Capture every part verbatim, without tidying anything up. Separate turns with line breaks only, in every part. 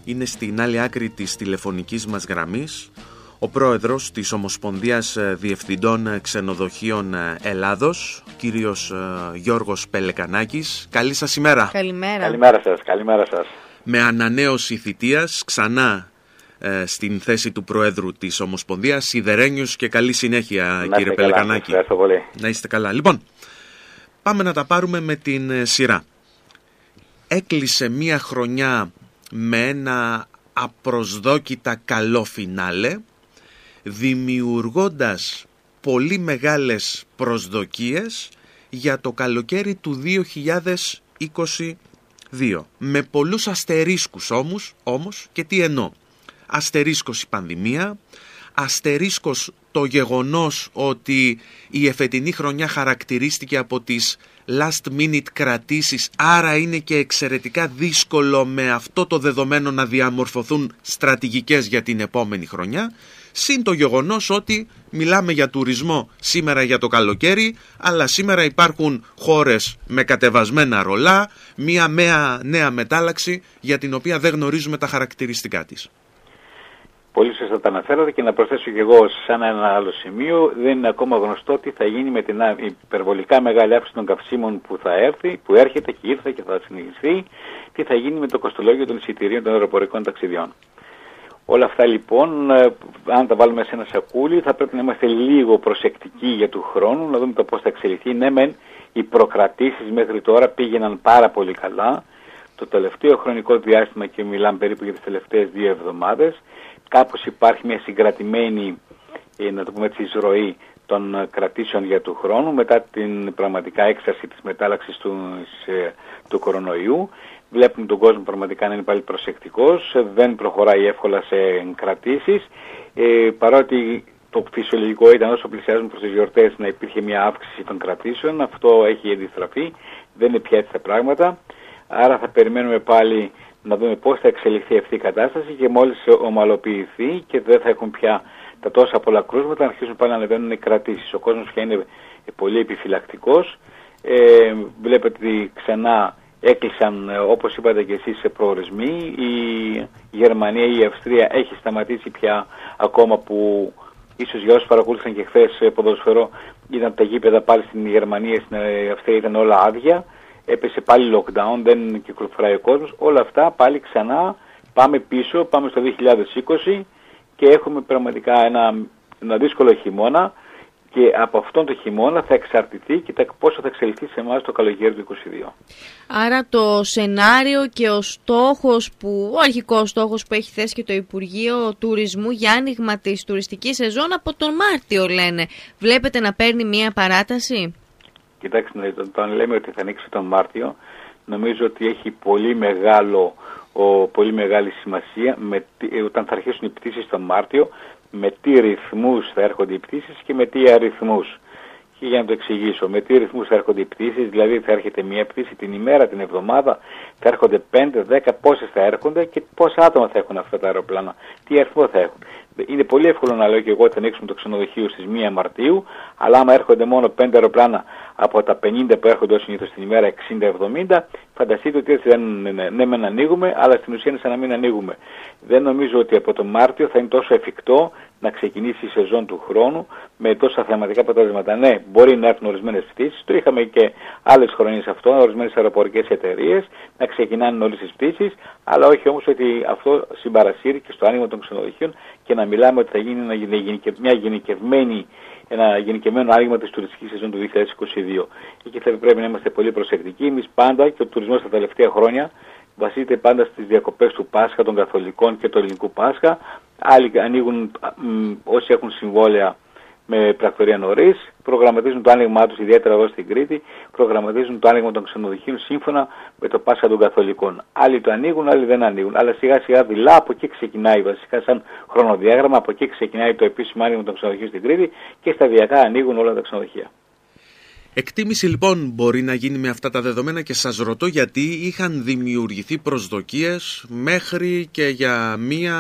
είναι στην άλλη άκρη της τηλεφωνικής μας γραμμής ο πρόεδρος της Ομοσπονδίας Διευθυντών Ξενοδοχείων Ελλάδος, κύριος Γιώργος Πελεκανάκης. Καλή σας ημέρα.
Καλημέρα.
Καλημέρα σας, καλημέρα σας.
Με ανανέωση θητείας, ξανά ε, στην θέση του Προέδρου της Ομοσπονδίας, σιδερένιος και καλή συνέχεια,
να
κύριε Πελεκανάκη.
Ευχαριστώ πολύ.
Να είστε καλά. Λοιπόν, πάμε να τα πάρουμε με την σειρά. Έκλεισε μία χρονιά με ένα απροσδόκητα καλό φινάλε, δημιουργώντας πολύ μεγάλες προσδοκίες για το καλοκαίρι του δύο χιλιάδες είκοσι δύο. Με πολλούς αστερίσκους όμως, όμως και τι εννοώ. Αστερίσκος η πανδημία, αστερίσκος το γεγονός ότι η εφετινή χρονιά χαρακτηρίστηκε από τις last minute κρατήσεις, άρα είναι και εξαιρετικά δύσκολο με αυτό το δεδομένο να διαμορφωθούν στρατηγικές για την επόμενη χρονιά, συν το γεγονός ότι μιλάμε για τουρισμό σήμερα για το καλοκαίρι, αλλά σήμερα υπάρχουν χώρες με κατεβασμένα ρολά, μία νέα, νέα μετάλλαξη για την οποία δεν γνωρίζουμε τα χαρακτηριστικά της.
Πολύ σωστά τα αναφέρατε και να προσθέσω και εγώ σαν ένα άλλο σημείο, δεν είναι ακόμα γνωστό τι θα γίνει με την υπερβολικά μεγάλη αύξηση των καυσίμων που θα έρθει, που έρχεται και ήρθε και θα συνεχιστεί, τι θα γίνει με το κοστολόγιο των εισιτηρίων των αεροπορικών ταξιδιών. Όλα αυτά λοιπόν, αν τα βάλουμε σε ένα σακούλι, θα πρέπει να είμαστε λίγο προσεκτικοί για του χρόνου, να δούμε το πώς θα εξελιχθεί. Ναι, μεν, οι προκρατήσεις μέχρι τώρα πήγαιναν πάρα πολύ καλά. Το τελευταίο χρονικό διάστημα, και μιλάμε περίπου για τις τελευταίες δύο εβδομάδες, κάπως υπάρχει μια συγκρατημένη, να το πούμε έτσι, εισρωή των κρατήσεων για του χρόνου μετά την πραγματικά έξαρση της μετάλλαξης του, σε, του κορονοϊού. Βλέπουμε τον κόσμο πραγματικά να είναι πάλι προσεκτικός, δεν προχωράει εύκολα σε κρατήσεις, ε, παρότι το φυσιολογικό ήταν όσο πλησιάζουν προς τις γιορτές να υπήρχε μια αύξηση των κρατήσεων, αυτό έχει αντιστραφεί, δεν είναι πια έτσι τα πράγματα, άρα θα περιμένουμε πάλι να δούμε πώς θα εξελιχθεί αυτή η κατάσταση και μόλις ομαλοποιηθεί και δεν θα έχουν πια τα τόσα πολλά κρούσματα, να αρχίσουν πάλι να ανεβαίνουν οι κρατήσεις. Ο κόσμος πια είναι πολύ επιφυλακτικός, ε, βλέπετε ότι ξανά έκλεισαν, όπως είπατε και εσείς, σε προορισμοί. Η Γερμανία ή η Αυστρία έχει σταματήσει πια, ακόμα που ίσως για όσους παρακολούθησαν και χθες ποδοσφαιρό, ήταν τα γήπεδα πάλι στην Γερμανία, στην Αυστρία ήταν όλα άδεια. Έπεσε πάλι lockdown, δεν κυκλοφοράει ο κόσμος. Όλα αυτά πάλι ξανά πάμε πίσω, πάμε στο δύο χιλιάδες είκοσι και έχουμε πραγματικά ένα, ένα δύσκολο χειμώνα. Και από αυτόν τον χειμώνα θα εξαρτηθεί και πόσο θα εξελιχθεί σε εμάς το καλοκαίρι του είκοσι δύο.
Άρα το σενάριο και ο στόχος, που, ο αρχικός στόχος που έχει θέσει και το Υπουργείο Τουρισμού για άνοιγμα της τουριστικής σεζόν από τον Μάρτιο λένε, βλέπετε να παίρνει μία παράταση?
Κοιτάξτε, όταν λέμε ότι θα ανοίξει τον Μάρτιο, νομίζω ότι έχει πολύ, μεγάλο, ο, πολύ μεγάλη σημασία με, όταν θα αρχίσουν οι πτήσεις τον Μάρτιο, με τι ρυθμούς θα έρχονται οι πτήσεις και με τι αριθμούς. Και για να το εξηγήσω, με τι ρυθμούς θα έρχονται οι πτήσεις, δηλαδή θα έρχεται μία πτήση την ημέρα, την εβδομάδα, θα έρχονται πέντε, δέκα, πόσες θα έρχονται και πόσα άτομα θα έχουν αυτά τα αεροπλάνα, τι αριθμό θα έχουν. Είναι πολύ εύκολο να λέω και εγώ ότι θα ανοίξουμε το ξενοδοχείο στις μία Μαρτίου, αλλά άμα έρχονται μόνο πέντε αεροπλάνα από τα πενήντα που έρχονται ως συνήθως την ημέρα, εξήντα εβδομήντα, φανταστείτε ότι έτσι δεν ναι, ναι μεν ανοίγουμε, αλλά στην ουσία είναι σαν να μην ανοίγουμε. Δεν νομίζω ότι από τον Μάρτιο θα είναι τόσο εφικτό να ξεκινήσει η σεζόν του χρόνου με τόσα θεματικά αποτελέσματα. Ναι, μπορεί να έρθουν ορισμένες πτήσεις, το είχαμε και άλλες χρονιές αυτό, ορισμένες αεροπορικές εταιρείες να ξεκινάνε όλες τις πτήσεις, αλλά όχι όμως ότι αυτό συμπαρασύρει και στο άνοιγμα των ξενοδοχείων και να μιλάμε ότι θα γίνει μια γενικευμένη, ένα γενικευμένο άνοιγμα της τουριστικής σεζόν του δύο χιλιάδες είκοσι δύο. Εκεί θα πρέπει να είμαστε πολύ προσεκτικοί. Εμείς πάντα, και ο τουρισμός τα τελευταία χρόνια βασίζεται πάντα στις διακοπές του Πάσχα, των Καθολικών και του Ελληνικού Πάσχα. Άλλοι ανοίγουν, μ, όσοι έχουν συμβόλαια με πρακτορία νωρίς, προγραμματίζουν το άνοιγμά τους, ιδιαίτερα εδώ στην Κρήτη, προγραμματίζουν το άνοιγμα των ξενοδοχείων σύμφωνα με το Πάσχα των Καθολικών. Άλλοι το ανοίγουν, άλλοι δεν ανοίγουν. Αλλά σιγά σιγά δειλά από εκεί ξεκινάει, βασικά σαν χρονοδιάγραμμα, από εκεί ξεκινάει το επίσημο άνοιγμα των ξενοδοχείων στην Κρήτη και σταδιακά ανοίγουν όλα τα ξενοδοχεία.
Εκτίμηση λοιπόν μπορεί να γίνει με αυτά τα δεδομένα και σας ρωτώ γιατί είχαν δημιουργηθεί προσδοκίες μέχρι και για μία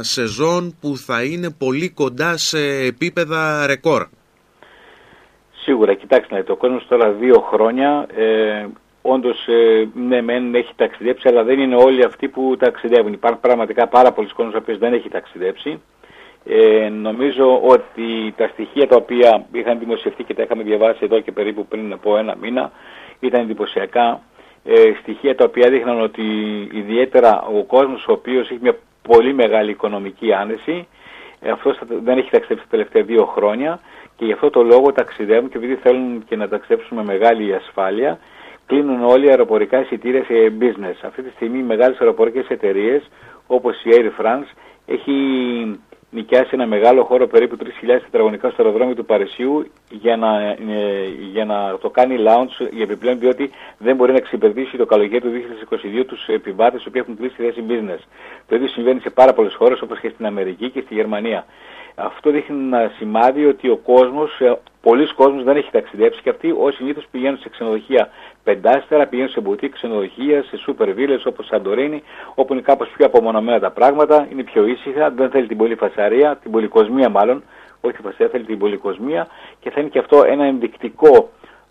σεζόν που θα είναι πολύ κοντά σε επίπεδα ρεκόρ.
Σίγουρα, κοιτάξτε, το κόσμο τώρα δύο χρόνια ε, όντως ε, ναι, μεν έχει ταξιδέψει, αλλά δεν είναι όλοι αυτοί που ταξιδεύουν. Υπάρχουν πραγματικά πάρα πολλοί κόσμος ο οποίος δεν έχει ταξιδέψει. Ε, νομίζω ότι τα στοιχεία τα οποία είχαν δημοσιευτεί και τα είχαμε διαβάσει εδώ και περίπου πριν από ένα μήνα ήταν εντυπωσιακά. Ε, στοιχεία τα οποία δείχναν ότι ιδιαίτερα ο κόσμος ο οποίος έχει μια πολύ μεγάλη οικονομική άνεση, ε, αυτός δεν έχει ταξιδέψει τα τελευταία δύο χρόνια και γι' αυτό το λόγο ταξιδεύουν και επειδή θέλουν και να ταξιδέψουν με μεγάλη ασφάλεια, κλείνουν όλοι αεροπορικά εισιτήρια σε business. Αυτή τη στιγμή οι μεγάλες αεροπορικές εταιρείες όπως η Air France έχει νοικιάσει ένα μεγάλο χώρο περίπου τρεις χιλιάδες τετραγωνικά στο αεροδρόμιο του Παρισιού για να, ε, για να το κάνει lounge για επιπλέον, διότι δεν μπορεί να εξυπηρετήσει το καλοκαίρι του δύο χιλιάδες είκοσι δύο τους επιβάτες οι οποίοι έχουν κλείσει τη θέση business. Το ίδιο συμβαίνει σε πάρα πολλές χώρες όπως και στην Αμερική και στη Γερμανία. Αυτό δείχνει ένα σημάδι ότι ο κόσμος, πολλοί κόσμος δεν έχει ταξιδέψει και αυτοί ως συνήθως πηγαίνουν σε ξενοδοχεία πεντάστερα, πηγαίνουν σε μπουτί ξενοδοχεία, σε σούπερ βίλες όπως Σαντορίνη, όπου είναι κάπως πιο απομονωμένα τα πράγματα, είναι πιο ήσυχα, δεν θέλει την πολύ φασαρία, την πολυκοσμία μάλλον, όχι τη φασαρία, θέλει την πολυκοσμία και θα είναι και αυτό ένα ενδεικτικό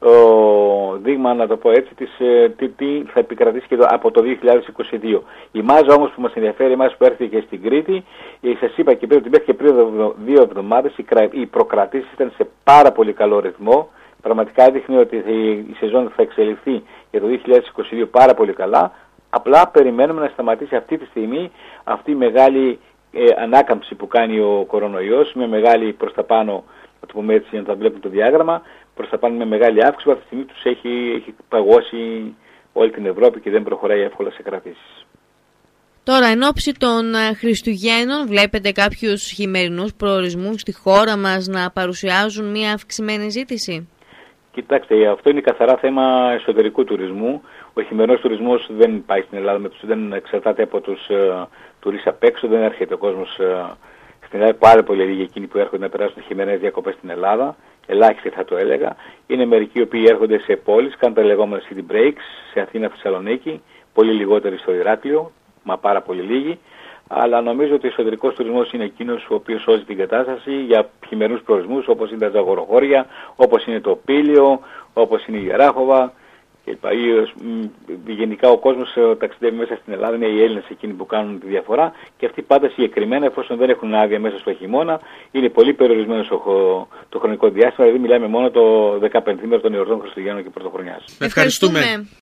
ο, δείγμα, να το πω έτσι, της, τι, τι θα επικρατήσει και το, από το δύο χιλιάδες είκοσι δύο. Η μάζα όμως που μας ενδιαφέρει, η μάζα που έρχεται και στην Κρήτη, σας είπα και πριν ότι μέχρι και πριν δύο εβδομάδες οι, οι προκρατήσεις ήταν σε πάρα πολύ καλό ρυθμό. Πραγματικά έδειχνε ότι η σεζόν θα εξελιχθεί για το δύο χιλιάδες είκοσι δύο πάρα πολύ καλά. Απλά περιμένουμε να σταματήσει αυτή τη στιγμή αυτή η μεγάλη ε, ανάκαμψη που κάνει ο κορονοϊός, μια μεγάλη προς τα πάνω, να το πούμε έτσι, να τα βλέπουμε το διάγραμμα, προς τα πάνω με μεγάλη αύξηση που αυτή τη στιγμή τους έχει, έχει παγώσει όλη την Ευρώπη και δεν προχωράει εύκολα σε κρατήσεις.
Τώρα, εν ώψη των Χριστουγέννων, βλέπετε κάποιους χειμερινούς προορισμούς στη χώρα μας να παρουσιάζουν μια αυξημένη ζήτηση?
Κοιτάξτε, αυτό είναι καθαρά θέμα εσωτερικού τουρισμού. Ο χειμερινός τουρισμός δεν πάει στην Ελλάδα, δεν εξαρτάται από τους uh, τουρίστες απ' έξω, δεν έρχεται ο κόσμος uh, στην Ελλάδα. Πάρα πολύ λίγοι εκείνοι που έρχονται να περάσουν χειμερινές διακοπές στην Ελλάδα. Ελάχιστοι θα το έλεγα. Είναι μερικοί οι οποίοι έρχονται σε πόλεις, κάνουν τα λεγόμενα city breaks, σε Αθήνα, Θεσσαλονίκη, πολύ λιγότεροι στο Ηράκλειο, μα πάρα πολύ λίγοι. Αλλά νομίζω ότι ο εσωτερικός τουρισμός είναι εκείνος ο οποίος σώζει την κατάσταση για χειμερινούς προορισμούς όπως είναι τα Ζαγοροχώρια, όπως είναι το Πήλιο, όπως είναι η Γεράχοβα. Και γενικά ο κόσμος ταξιδεύει μέσα στην Ελλάδα, είναι οι Έλληνες εκείνοι που κάνουν τη διαφορά και αυτοί πάντα συγκεκριμένα, εφόσον δεν έχουν άδεια μέσα στο χειμώνα, είναι πολύ περιορισμένο το χρονικό διάστημα, δηλαδή μιλάμε μόνο το δεκαπενθήμερο των εορτών Χριστουγέννων και Πρωτοχρονιάς.
Ευχαριστούμε.